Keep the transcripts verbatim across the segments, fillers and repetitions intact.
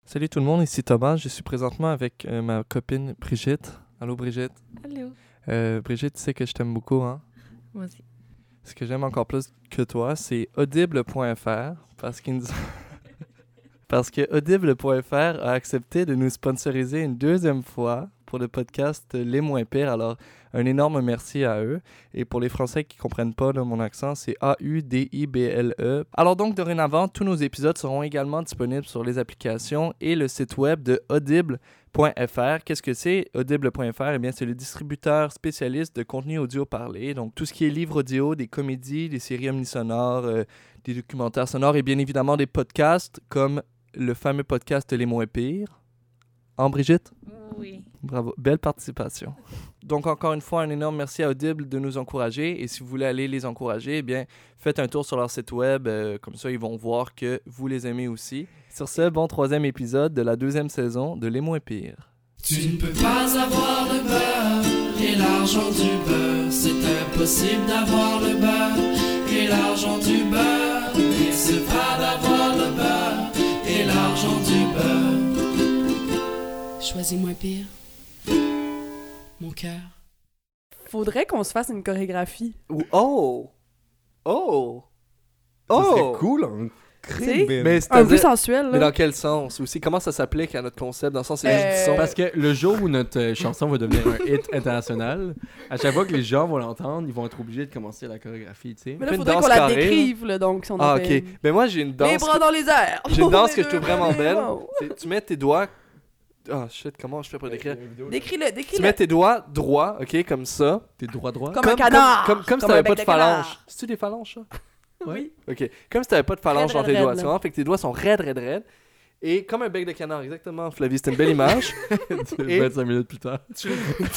Salut tout le monde, ici Thomas. Je suis présentement avec euh, ma copine Brigitte. Allô Brigitte. Allô. Euh, Brigitte, tu sais que je t'aime beaucoup, hein? Moi aussi. Ce que j'aime encore plus que toi, c'est audible point f r parce qu'ils nous... parce que audible point f r a accepté de nous sponsoriser une deuxième fois pour le podcast Les Moins Pires. Alors, un énorme merci à eux. Et pour les Français qui ne comprennent pas là, mon accent, c'est A U D I B L E. Alors donc, dorénavant, tous nos épisodes seront également disponibles sur les applications et le site web de audible point f r. Qu'est-ce que c'est audible point f r? Eh bien, c'est le distributeur spécialiste de contenu audio parlé. Donc, tout ce qui est livres audio, des comédies, des séries omnisonores, euh, des documentaires sonores et bien évidemment des podcasts comme le fameux podcast Les Moins Pires. Hein, Brigitte? Oui. Bravo. Belle participation. Donc, encore une fois, un énorme merci à Audible de nous encourager. Et si vous voulez aller les encourager, eh bien, faites un tour sur leur site web. Euh, comme ça, ils vont voir que vous les aimez aussi. Sur ce, bon troisième épisode de la deuxième saison de Les Moins Pires. Tu ne peux pas avoir le beurre et l'argent du beurre. C'est impossible d'avoir le beurre et l'argent du beurre. Mais c'est pas d'avoir le beurre et l'argent du beurre. Choisis moins pire. Mon cœur. Faudrait qu'on se fasse une chorégraphie. Oh! Oh! Ça serait Oh! cool, un crime. Mais, Un peu c'est-à-dire- sensuel, mais là. dans quel sens? Aussi, comment ça s'applique à notre concept? Dans le sens, c'est Euh, juste du son. Parce que le jour où notre euh, chanson va devenir un hit international, à chaque fois que les gens vont l'entendre, ils vont être obligés de commencer la chorégraphie, tu sais. Mais là, Une faudrait danse qu'on la carrée, décrive, là, donc, si on en Ah, ok. fait... Ben moi, j'ai une danse... Les bras dans les airs! J'ai une danse que Les je trouve deux vraiment mains, belle. wow. C'est- Tu mets tes doigts... Ah, shit, comment je fais pour décrire? Décris-le, Tu décris-le. mets tes doigts droits, ok, comme ça. T'es droit droit. Comme un canard! Comme, comme, comme si Comme t'avais un pas bec de de canard. phalange. C'est-tu des phalanges, ça? Oui. Ok. Comme si t'avais pas de phalange Raide, dans tes raide, doigts. raide, Tu là. vois? Fait que tes doigts sont raides, raides, raides. Et comme un bec de canard, exactement, Flavie. C'était une belle image. Et- vingt-cinq minutes plus tard. Tu-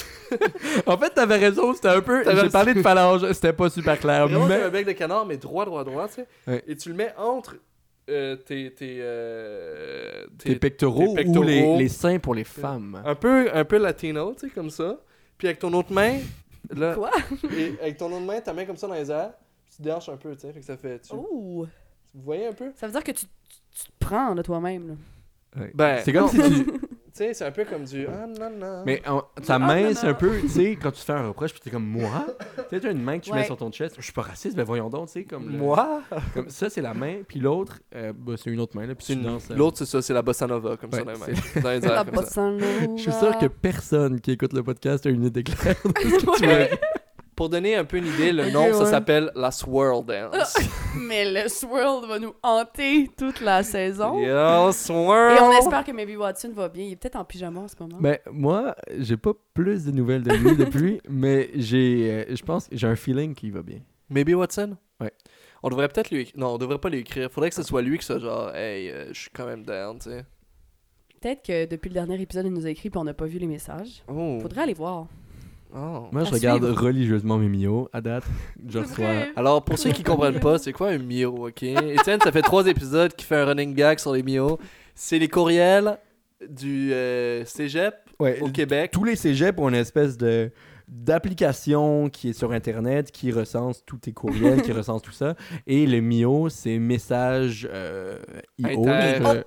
En fait, t'avais raison, c'était un peu. T'avais J'ai parlé de phalange, c'était pas super clair. Vraiment, Mais... comme un bec de canard, mais droit, droit, droit, tu sais. Ouais. Et tu le mets entre euh, tes... tes, euh, Tes pectoraux, tes pectoraux. ou les, les seins pour les femmes. Un peu, un peu latino, tu sais, comme ça. Puis avec ton autre main, là, Quoi? et avec ton autre main, ta main comme ça dans les airs, tu te déhanches un peu, tu sais, fait que ça fait... Tu, Oh! vous voyez un peu? Ça veut dire que tu, tu, tu te prends de toi-même, là. Ouais. Ben, C'est comme non. si tu. Tu sais, c'est un peu comme du... Ah, non, non. Mais en- ta Ah, main, non, c'est non. un peu, tu sais, quand tu fais un reproche, puis t'es comme moi. Tu sais, t'as une main que tu Ouais. mets sur ton chest. Je suis pas raciste, ben voyons donc, tu sais, comme. le- Moi? Comme ça, c'est la main, puis l'autre, euh, bah, c'est une autre main, là, puis C'est tu une- danses, euh, L'autre, c'est ça, c'est la bossa nova, comme ça, Ouais, dans les mains. c'est- Dans les La airs, comme ça. bossa nova. Je suis sûr que personne qui écoute le podcast a une idée claire de ce que tu veux Ouais. dire. Pour donner un peu une idée, le Ok, nom, ça ouais. s'appelle la Swirl Dance. Mais le swirl va nous hanter toute la saison. Yo, Swirl! Et on espère que Maybe Watson va bien. Il est peut-être en pyjama en ce moment. Ben, moi, j'ai pas plus de nouvelles de lui depuis, mais j'ai, euh, je pense, j'ai un feeling qu'il va bien. Maybe Watson? Ouais. On devrait peut-être lui... Non, on devrait pas lui écrire. Faudrait que ce soit lui qui soit genre, hey, euh, je suis quand même down, tu sais. Peut-être que depuis le dernier épisode, il nous a écrit puis on n'a pas vu les messages. Oh. Faudrait aller voir. Oh. Moi, je À regarde suivre. religieusement mes mios. À date, je C'est reçois. vrai. Alors, pour ceux qui comprennent pas, c'est quoi un Mio, ok? Étienne, ça fait trois épisodes qu'il fait un running gag sur les Mio. C'est les courriels du euh, cégep Ouais, au Québec. tous les cégeps ont une espèce de d'application qui est sur internet qui recense tous tes courriels, qui recense tout ça. Et le Mio, c'est message euh, I O. Inter. euh,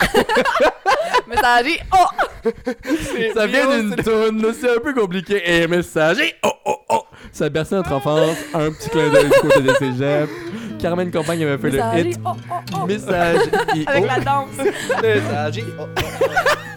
Messager. Oh! ça vient Mio, d'une c'est- toune, là, c'est un peu compliqué. Et messager, oh oh oh, ça a bercé notre enfance. Un petit clin d'œil du côté des cégeps. Carmen Campagne avait fait Messager. le hit Oh, oh, oh! message I O. Avec la danse. Messager. Oh, oh.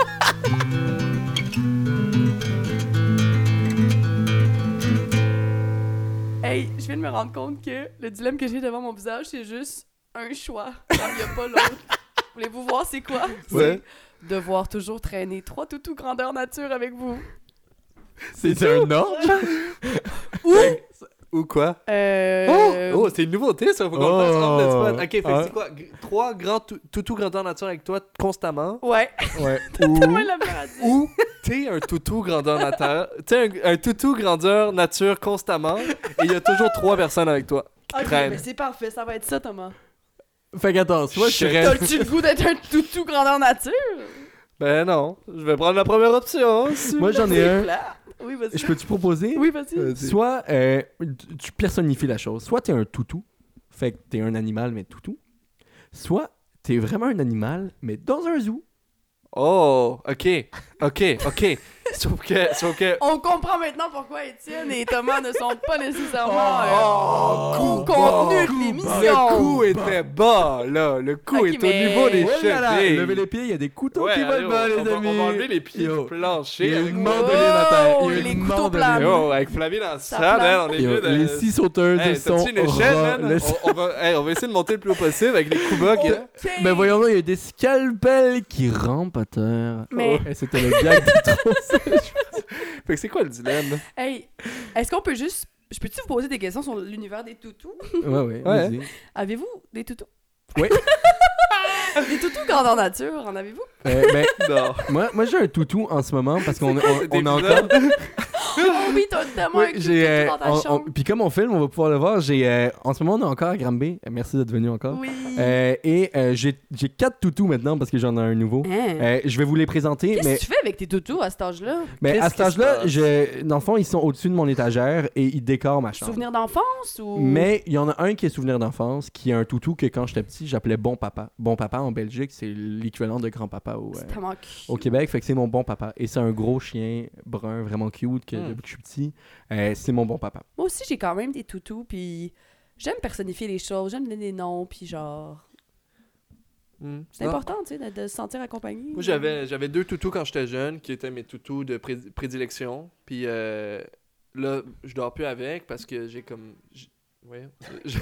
Hey, je viens de me rendre compte que le dilemme que j'ai devant mon visage, c'est juste un choix. Il n'y a pas l'autre. Voulez-vous voir c'est quoi? Ouais. C'est devoir toujours traîner trois toutous grandeur nature avec vous. C'est un ordre. Ou quoi? Euh... Oh, oh c'est une nouveauté, ça. Faut qu'on le fasse off the Oh. spot. Ok, fait que Ah. c'est quoi? G- Trois grands tou- toutous grandeur nature avec toi constamment. Ouais, Ouais. tellement la paradis. Ou t'es un toutou grandeur nature. T'es un, un toutou grandeur nature constamment. Et il y a toujours trois personnes avec toi qui Ok, traînent. mais c'est parfait, ça va être ça, Thomas. Fait qu'attends, soit je Shit. reste. T'as-tu le goût d'être un toutou grandeur nature? Ben non, je vais prendre la première option. si- Moi, j'en ai C'est un. plat. Oui, vas-y. Je peux-tu proposer? Oui, vas-y. Vas-y. Soit euh, tu- tu personnifies la chose. Soit t'es un toutou, fait que t'es un animal mais toutou. Soit t'es vraiment un animal mais dans un zoo. Oh, ok, ok, ok. Sauf que, sauf que... On comprend maintenant pourquoi Étienne et Thomas ne sont pas nécessairement Oh, euh, coup au contenu bas, de coup l'émission. bas. Le coup était bas, là. Le coup Ok, est mais- au niveau des Ouais, là, là, chevilles. levez les pieds, il y a des couteaux Ouais, qui allez, volent bas, on, les on va, amis. on va enlever les pieds Yo. du plancher. Il y a avec une moi. mandoline à terre. Il y a les une couteaux mandoline. planes. Yo, avec Flavie dans le Ça sang, plane. man, on est Yo, mieux de... les six sauteuses Hey, sont t'as-tu une échelle, ras- man? le- On, on va, hey, on va essayer de monter le plus haut possible avec les coups bas. que- Ok. Mais voyons là, il y a des scalpels qui rampent à terre. Mais- Oh, c'était le gag de trop. Fait que c'est quoi le dilemme? Hey, est-ce qu'on peut juste... Je peux-tu vous poser des questions sur l'univers des toutous? Ouais, ouais, Ouais. vas-y. Avez-vous des toutous? Oui. Des toutous grandeur nature, en avez-vous? Euh, ben, Non. moi, moi j'ai un toutou en ce moment parce qu'on on, C'est des on a épisodes. encore. Oh oui, t'as tellement Oui, un toutou j'ai, euh, dans ta on- on- chambre. puis comme on filme, on va pouvoir le voir. J'ai, euh, en ce moment, on est encore à Granby. Euh, Merci d'être venu encore. Oui. Euh, et euh, j'ai, j'ai quatre toutous maintenant parce que j'en ai un nouveau. Hein? Euh, je vais vous les présenter, Qu'est-ce mais, que tu fais avec tes toutous à cet âge-là? mais Qu'est-ce à qui cet âge-là, se passe? je, dans le fond, ils sont au-dessus de mon étagère et ils décorent ma chambre. Souvenir d'enfance ou... Mais il y en a un qui est souvenir d'enfance, qui est un toutou que quand j'étais petit, j'appelais Bon Papa. Bon Papa en Belgique, c'est l'équivalent de Grand-Papa au, euh, C'est tellement cute. au Québec. Fait que c'est mon Bon Papa. Et c'est un gros chien brun, vraiment cute, que Mm. depuis que je suis petit. Euh, c'est mon Bon Papa. Moi aussi, j'ai quand même des toutous, puis j'aime personnifier les choses, j'aime donner des noms, puis genre... Hmm. C'est Non. important, tu sais, de, de se sentir accompagné. Moi, j'avais, j'avais deux toutous quand j'étais jeune, qui étaient mes toutous de pré- prédilection. Puis euh, là, je dors plus avec parce que j'ai comme... j'- Ouais. Je...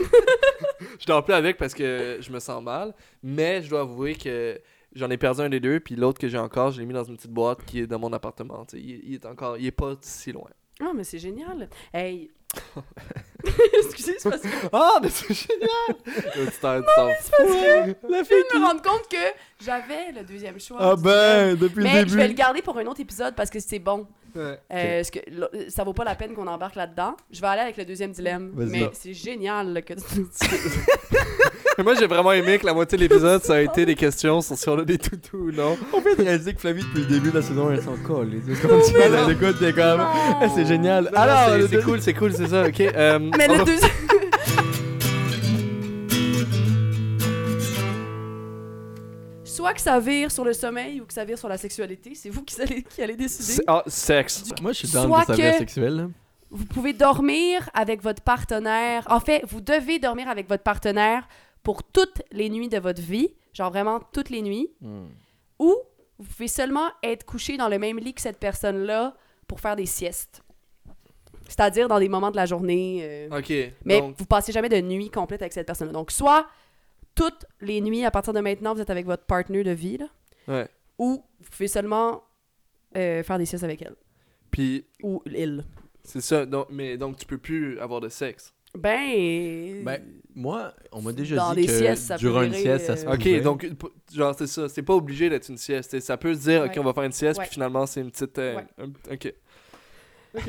je dors plus avec parce que je me sens mal. Mais je dois avouer que j'en ai perdu un des deux. Puis l'autre que j'ai encore, je l'ai mis dans une petite boîte qui est dans mon appartement. Tu sais, il, il est encore... Il est pas si loin. Ah, mais c'est génial. Hey... Excusez, c'est parce que... Ah, mais c'est génial! Tu t'en, tu t'en C'est parce que... La Je viens de me rendre compte que j'avais le deuxième choix. Ah du ben, dilemme. depuis Mais le je vais le début. garder pour un autre épisode parce que c'est bon. Ouais. Euh, parce que là, ça vaut pas la peine qu'on embarque là-dedans. Je vais aller avec le deuxième dilemme. Vas-y. Mais c'est génial là, que tu... Mais moi, j'ai vraiment aimé que la moitié de l'épisode, ça a été des questions sur si on a des toutous ou non. On peut réaliser que Flavie, depuis le début de la saison, elle s'en colle. C'est comme tu non. elle écoute, t'es comme. Non. Eh, c'est génial. Alors, Alors, c'est, le c'est deux- cool, c'est cool, c'est ça, ok. Euh, Mais on le va- deuxième... Soit que ça vire sur le sommeil ou que ça vire sur la sexualité, c'est vous qui allez, qui allez décider. C'est- Ah, sexe. Moi, je suis dans Soit de sa vie que- sexuelle. là. Vous pouvez dormir avec votre partenaire. En fait, vous devez dormir avec votre partenaire pour toutes les nuits de votre vie, genre vraiment toutes les nuits, Hmm. ou vous pouvez seulement être couché dans le même lit que cette personne-là pour faire des siestes. C'est-à-dire dans des moments de la journée. euh, Ok. Mais donc, vous passez jamais de nuit complète avec cette personne-là. Donc, soit toutes les nuits, à partir de maintenant, vous êtes avec votre partenaire de vie, là, ouais. ou vous pouvez seulement euh, faire des siestes avec elle. Puis, Ou il. c'est ça. Donc, mais donc, tu peux plus avoir de sexe. Ben... Ben, moi, on m'a déjà Dans dit des que siestes, ça peut durant une virer, sieste, ça se euh, Ok, pouvait. donc, p- genre, c'est ça. C'est pas obligé d'être une sieste. T'sais, ça peut se dire, ok, Ouais. on va faire une sieste, Ouais. puis finalement, c'est une petite. euh, Ouais. un- ok. Ok.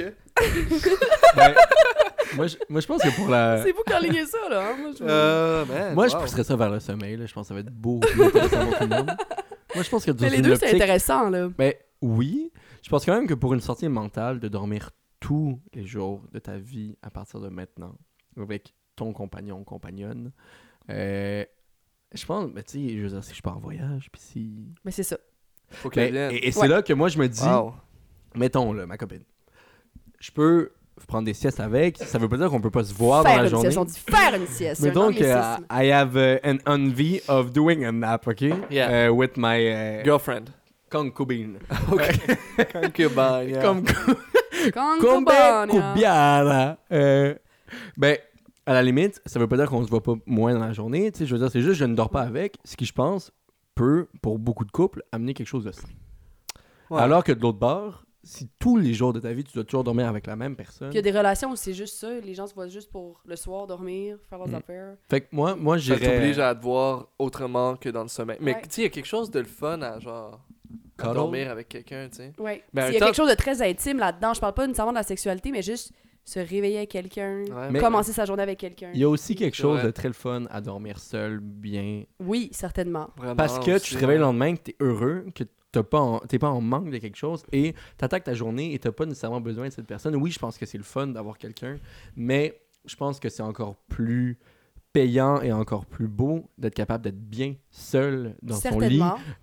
Ben, moi, je, moi, je pense que pour la. C'est vous qui alignez ça, là. hein? Moi, je... Euh, man, Moi, je wow. pousserais ça vers le sommeil. Là. Je pense que ça va être beau plus intéressant pour tout le monde. Moi, je pense que dans Mais les une deux, c'est optique- intéressant, là. Ben oui. Je pense quand même que pour une santé mentale, de dormir tous les jours de ta vie à partir de maintenant avec ton compagnon, compagnonne, euh, je pense, ben, tu sais, je veux dire, si je pars en voyage, puis si. Mais c'est ça. Faut qu'elle Ben, vienne. et et c'est Ouais. là que moi, je me dis, Wow. mettons, là, ma copine, je peux prendre des siestes avec, ça veut pas dire qu'on peut pas se voir faire dans la une journée. sieste. On dit faire une sieste. Mais c'est un donc, uh, anglicisme. I have uh, an envy of doing a nap, okay? Yeah. Uh, with my uh, Girlfriend. concubine. Ok. Concubine, yeah. Comme Concubine, Cubiana. Euh, ben, à la limite, ça veut pas dire qu'on se voit pas moins dans la journée. Tu sais, je veux dire, c'est juste que je ne dors pas avec, ce qui, je pense, peut, pour beaucoup de couples, amener quelque chose de sain. Ouais. Alors que de l'autre bord, si tous les jours de ta vie, tu dois toujours dormir avec la même personne. Puis il y a des relations où c'est juste ça. Les gens se voient juste pour le soir dormir, faire leurs Mm. affaires. Fait que moi, moi Ça j'irais... t'oblige à te voir autrement que dans le sommeil. Mais Ouais. tu sais, il y a quelque chose de le fun à genre à Cuddle. dormir avec quelqu'un, tu sais. Oui. Ben, Il y a un temps- quelque chose de très intime là-dedans. Je parle pas nécessairement de la sexualité, mais juste se réveiller avec quelqu'un, Ouais, Mais- commencer sa journée avec quelqu'un. Il y a aussi quelque C'est chose vrai. de très le fun à dormir seul, bien. Oui, certainement. Vraiment Parce que aussi, tu te réveilles le ouais. lendemain, que t'es heureux, que t'as pas en- t'es pas en manque de quelque chose et t'attaques ta journée et t'as pas nécessairement besoin de cette personne. Oui, je pense que c'est le fun d'avoir quelqu'un, mais je pense que c'est encore plus payant et encore plus beau d'être capable d'être bien seul dans son lit Certainement.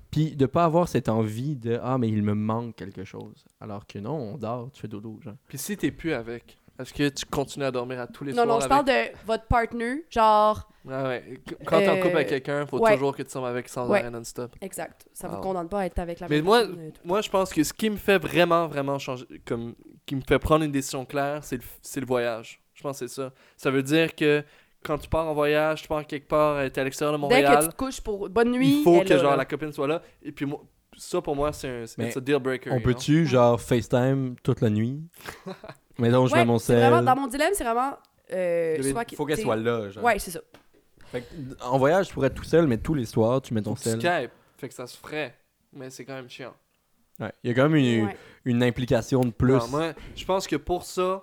Puis de pas avoir cette envie de « Ah, mais il me manque quelque chose ». Alors que non, on dort, tu fais dodo, genre. Puis si t'es plus avec, est-ce que tu continues à dormir à tous les Non, soirs non, je avec... parle de votre partner, genre... Ah ouais. Quand t'es en couple avec Euh, quelqu'un, faut ouais. toujours que tu sois avec sans Ouais. arrêt non-stop. Exact. Ça Wow. vous condamne pas à être avec la Mais même moi, personne. euh, tout le moi, je pense que ce qui me fait vraiment, vraiment changer, comme, qui me fait prendre une décision claire, c'est le, c'est le voyage. Je pense que c'est ça. Ça veut dire que quand tu pars en voyage, tu pars quelque part, t'es à l'extérieur de temps. Dès que Montréal, tu te couches pour bonne nuit, il faut elle que est genre là. la copine soit là. Et puis moi, ça pour moi, c'est un, Mais it's a deal breaker. On you know? peut-tu, genre, FaceTime toute la nuit? Mettons, je Ouais, mets mon c'est sel. vraiment, dans mon dilemme, c'est vraiment... Euh, Il soit qu'il- faut qu'elle t'sais- soit là, genre. Ouais, c'est ça. Fait que, en voyage, tu pourrais être tout seul, mais tous les soirs, tu mets ton Faut que tu sel. Skype, fait que ça se ferait. Mais c'est quand même chiant. Ouais. Il y a quand même une, Ouais. une implication de plus. Non, moi, je pense que pour ça,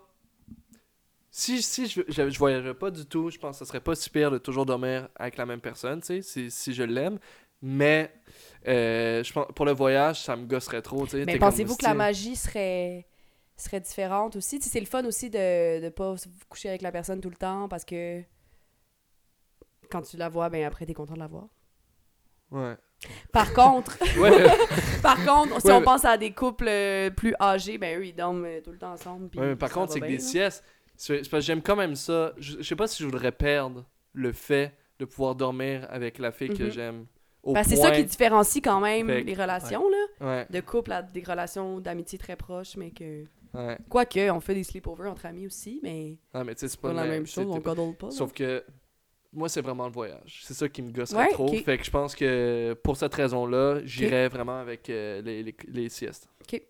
si, si je, je, je voyagerais pas du tout, je pense que ce serait pas si pire de toujours dormir avec la même personne, tu sais, si, si je l'aime. Mais euh, je pense, pour le voyage, ça me gosserait trop, tu sais. Mais t'es pensez-vous comme, que la si- magie serait serait différente aussi? Tu sais, c'est le fun aussi de ne pas se coucher avec la personne tout le temps parce que quand tu la vois, ben après, t'es content de la voir. Ouais. Par contre, Ouais, par contre, si Ouais, on mais- pense à des couples euh, plus âgés, ben eux, ils dorment euh, tout le temps ensemble. puis ouais, mais par ça contre, va c'est que bien, des là. siestes, c'est c'est parce que j'aime quand même ça. Je, je sais pas si je voudrais perdre le fait de pouvoir dormir avec la fille que Mhm. j'aime. Au Ben, c'est point... ça qui différencie quand même Fait que- les relations, là. Ouais, De couple à des relations d'amitié très proches, mais que... ouais. Quoique, on fait des sleepovers entre amis aussi, mais Ah, mais tu sais, c'est c'est pas pas la le- même c'est- chose, on t'es pas- cuddle pas. là. Sauf que moi, c'est vraiment le voyage. C'est ça qui me gosserait Ouais, trop. ok. Fait que je pense que pour cette raison-là, j'irais vraiment avec euh, les, les, les siestes.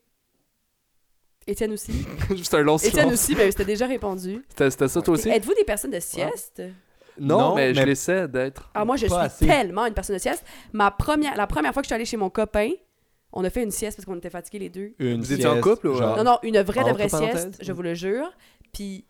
Étienne aussi. Juste un long Étienne silence. aussi, ben c'était déjà répondu. C'était c'était ça, toi aussi? Êtes-vous des personnes de sieste? Non, Non, mais, je mais- l'essaie d'être. Ah, moi, je Pas suis assez. tellement une personne de sieste. Ma première, la première fois que je suis allée chez mon copain, on a fait une sieste parce qu'on était fatigués les deux. Une Vous étiez en sieste, couple ou, genre- Non, non, une vraie de entre vraie parenthèses? sieste, je vous le jure. Puis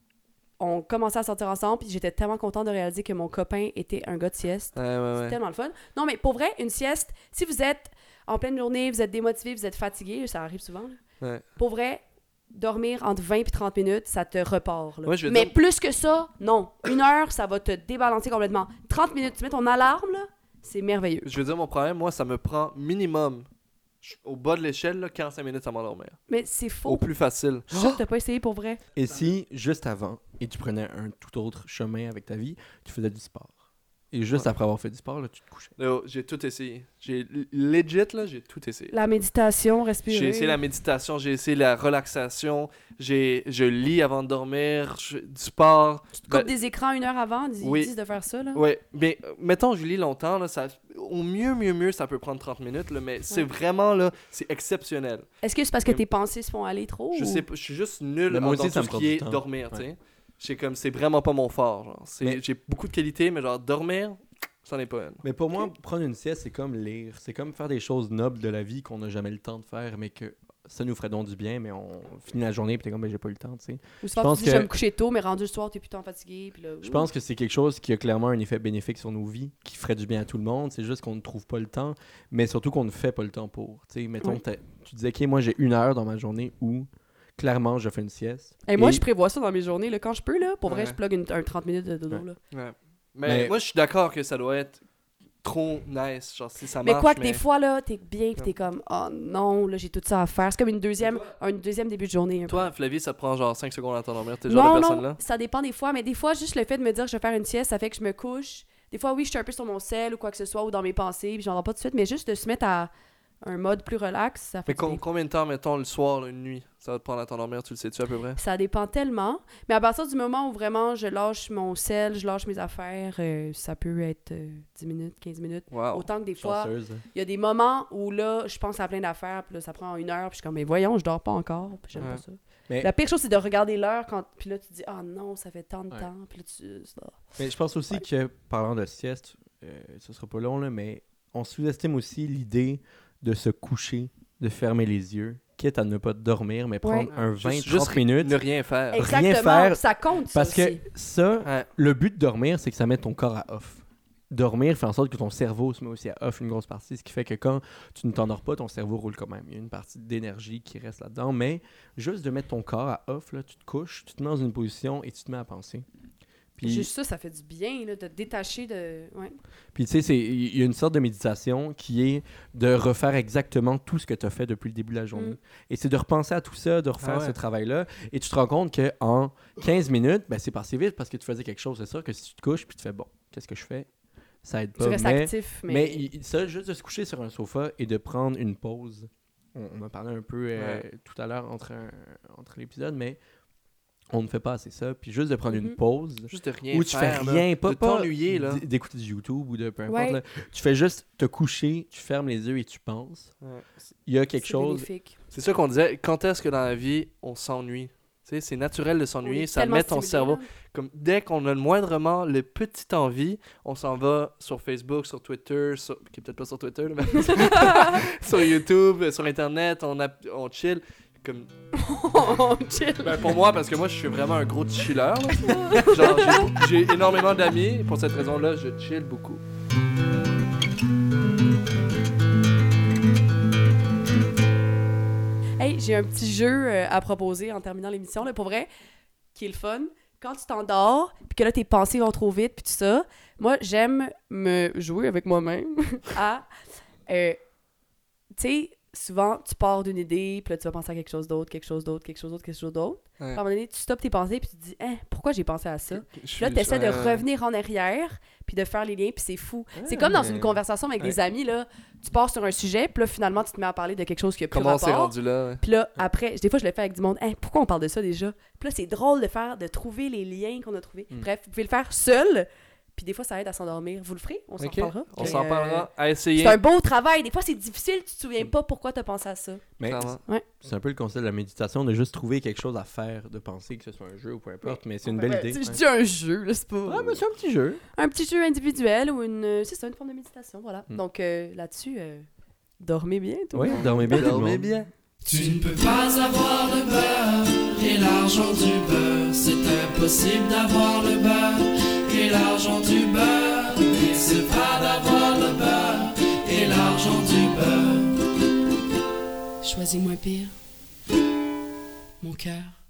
on commençait à sortir ensemble, puis j'étais tellement contente de réaliser que mon copain était un gars de sieste. Ouais, ouais, C'est ouais. tellement le fun. Non, mais pour vrai, une sieste, si vous êtes en pleine journée, vous êtes démotivé, vous êtes fatigué, ça arrive souvent, là. Ouais. Pour vrai, dormir entre vingt et trente minutes, ça te repart. là. Ouais, je veux mais dire- plus que ça, non. Une heure, ça va te débalancer complètement. trente minutes, tu mets ton alarme, là, c'est merveilleux. Je veux dire, mon problème, moi, ça me prend minimum, je- au bas de l'échelle, là, quarante-cinq minutes à m'endormir. Mais c'est Au faux. plus facile. Je suis sûre que t'as pas essayé pour vrai. Et si, juste avant, et tu prenais un tout autre chemin avec ta vie, tu faisais du sport. Et juste Ouais. après avoir fait du sport, là, tu te couchais. Là, j'ai tout essayé. J'ai legit, là, j'ai tout essayé. La méditation, respirer. J'ai essayé la méditation, j'ai essayé la relaxation, j'ai, je lis avant de dormir, je- du sport. Tu te coupes Ben, des écrans une heure avant, ils oui. disent de faire ça, là. Ouais, mais euh, mettons, je lis longtemps, là, ça, au mieux, mieux, mieux, ça peut prendre trente minutes, là, mais c'est Ouais. vraiment, là, c'est exceptionnel. Est-ce que c'est parce que Mais- tes pensées se font aller trop? Je ou- sais pas, je suis juste nul Mais moi dans aussi, tout ça me ce prend qui du est temps. dormir, tu Ouais. sais. J'ai comme, c'est vraiment pas mon fort, genre. C'est- Mais- J'ai beaucoup de qualités, mais genre, dormir, c'en est pas une. Mais pour moi, prendre une sieste, c'est comme lire. C'est comme faire des choses nobles de la vie qu'on n'a jamais le temps de faire, mais que ça nous ferait donc du bien, mais on finit la journée et t'es comme, ben, j'ai pas eu le temps, tu sais. Ou souvent, pense tu dis, que- je vais me coucher tôt, mais rendu le soir, t'es putain fatigué. Puis là, Je pense que c'est quelque chose qui a clairement un effet bénéfique sur nos vies, qui ferait du bien à tout le monde. C'est juste qu'on ne trouve pas le temps, mais surtout qu'on ne fait pas le temps pour. Tu sais, mettons, Oui. t'as- tu disais, OK, moi, j'ai une heure dans ma journée où, clairement, je fais une sieste. Et moi, Et- je prévois ça dans mes journées. Là. Quand je peux, là, pour vrai, Ouais. je plug une, un trente minutes de dodo. Ouais. Là. Ouais. Mais, Mais- moi, je suis d'accord que ça doit être trop nice, genre, si ça Mais marche. quoi que mais... des fois, là, t'es bien, pis t'es comme, oh non, là, j'ai tout ça à faire. C'est comme une deuxième, un deuxième début de journée. un peu. Toi, Flavie, ça te prend genre cinq secondes à t'endormir. T'es le genre non, de non, personne-là? ça dépend des fois, mais des fois, juste le fait de me dire que je vais faire une sieste, ça fait que je me couche. Des fois, oui, je suis un peu sur mon sel ou quoi que ce soit, ou dans mes pensées, puis j'en ai pas tout de suite, mais juste de se mettre à un mode plus relax, ça fait Mais du com- bien. combien de temps, mettons, le soir, là, une nuit, ça va te prendre à t'endormir, tu le sais-tu à peu près? Ça dépend tellement. Mais à partir du moment où vraiment je lâche mon sel, je lâche mes affaires, euh, ça peut être euh, dix minutes, quinze minutes. Wow. Autant que des fois, Chanceuse. il y a des moments où là, je pense à plein d'affaires, puis là, ça prend une heure, puis je suis comme, mais voyons, je dors pas encore, puis j'aime Ouais. pas ça. Mais- La pire chose, c'est de regarder l'heure, quand puis là, tu te dis, ah non, ça fait tant de Ouais. temps, puis là, tu. ça- Mais je pense aussi Ouais. que, parlant de sieste, euh, ce sera pas long, là, mais on sous-estime aussi l'idée de se coucher, de fermer les yeux, quitte à ne pas dormir, mais prendre Ouais. un Juste- vingt juste trente minutes. Ne rien faire. Ex- Exactement, faire, ça compte, ça Parce que aussi. ça, Ouais. le but de dormir, c'est que ça mette ton corps à off. Dormir fait en sorte que ton cerveau se met aussi à off une grosse partie, ce qui fait que quand tu ne t'endors pas, ton cerveau roule quand même. Il y a une partie d'énergie qui reste là-dedans, mais juste de mettre ton corps à off, là, tu te couches, tu te mets dans une position et tu te mets à penser. Puis, Juste ça, ça fait du bien, là, de te détacher de... Ouais. puis tu sais, c'est- il y a une sorte de méditation qui est de refaire exactement tout ce que tu as fait depuis le début de la journée. Mm. Et c'est de repenser à tout ça, de refaire Ah ouais. ce travail-là. Et tu te rends compte qu'en quinze minutes, ben, c'est passé vite parce que tu faisais quelque chose. C'est ça que si tu te couches puis tu fais, bon, qu'est-ce que je fais? Ça aide Tu pas. restes mais actif, mais... mais il- ça, juste de se coucher sur un sofa et de prendre une pause. On, on a parlé un peu euh, Ouais. tout à l'heure entre, un- entre l'épisode, mais on ne fait pas assez ça. Puis juste de prendre une Mhm. pause Juste de rien où tu faire, fais là. rien, pas, de pas t'ennuyer, là. d- d'écouter du YouTube ou de peu importe. Ouais. là. Tu fais juste te coucher, tu fermes les yeux et tu penses. Ouais. Il y a quelque c'est chose. bénéfique. C'est ça qu'on disait, quand est-ce que dans la vie, on s'ennuie? Tu sais, c'est naturel de On s'ennuyer, est ça tellement met ton stimulé, cerveau... là. Comme dès qu'on a le moindrement le petit envie, on s'en va sur Facebook, sur Twitter, sur... qui est peut-être pas sur Twitter, là, mais sur YouTube, sur Internet, on, a... on chill. Comme... On chill. Ben, pour moi, parce que moi, je suis vraiment un gros chiller. là. Genre, j'ai- j'ai énormément d'amis. Pour cette raison-là, je chill beaucoup. Hey, j'ai un petit jeu euh, à proposer en terminant l'émission, là, pour vrai, qui est le fun. Quand tu t'endors, puis que là, tes pensées vont trop vite, puis tout ça, moi, j'aime me jouer avec moi-même à... euh, tu sais, souvent, tu pars d'une idée, puis là, tu vas penser à quelque chose d'autre, quelque chose d'autre, quelque chose d'autre, quelque chose d'autre. Ouais. Puis à un moment donné, tu stoppes tes pensées, puis tu te dis, hein, pourquoi j'ai pensé à ça? Je Puis là, suis- tu essaies de ouais. revenir en arrière, puis de faire les liens, puis c'est fou. C'est Ouais. comme dans une conversation avec Ouais. des amis, là. Tu pars sur un sujet, puis là, finalement, tu te mets à parler de quelque chose qui a plus Comment on s'est rapport. rendu là? ouais. Puis là, après, des fois, je le fais avec du monde. Hey, pourquoi on parle de ça déjà? Puis là, c'est drôle de faire, de trouver les liens qu'on a trouvés. Mm. Bref, vous pouvez le faire seul. Puis des fois, ça aide à s'endormir. Vous le ferez? On s'en Ok. reparlera. On Mais, s'en euh, parlera. À essayer. C'est un beau travail. Des fois, c'est difficile. Tu te souviens pas pourquoi t'as pensé à ça. Mais Clairement. c'est un peu le concept de la méditation, de juste trouver quelque chose à faire, de penser que ce soit un jeu ou peu importe. Mais c'est une belle Ouais, idée. tu sais, Je dis un jeu, là, c'est pas... Ah, mais c'est un petit jeu. Un petit jeu individuel ou une... C'est ça, une forme de méditation, voilà. Mm. Donc euh, là-dessus, euh, dormez bien, tout Oui, le monde. dormez bien. tout le Dormez monde. bien. Tu ne peux pas avoir le beurre et l'argent du beurre. C'est impossible d'avoir le beurre et l'argent du beurre. Mais c'est pas d'avoir le beurre et l'argent du beurre. Choisis moins pire, mon cœur.